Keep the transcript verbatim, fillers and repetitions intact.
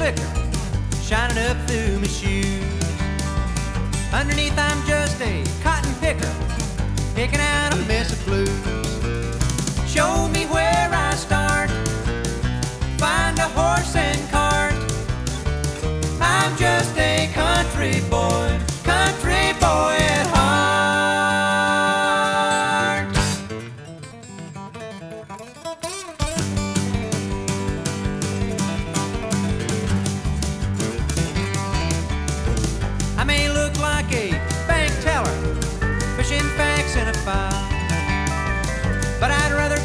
liquor shining up through my shoes. Underneath I'm just a cotton picker, picking out a mess of blues. Show me where I start, find a horse and cart. I'm just a country boy, country boy at heart. I may look like a bank teller, pushing facts in a file, but I'd rather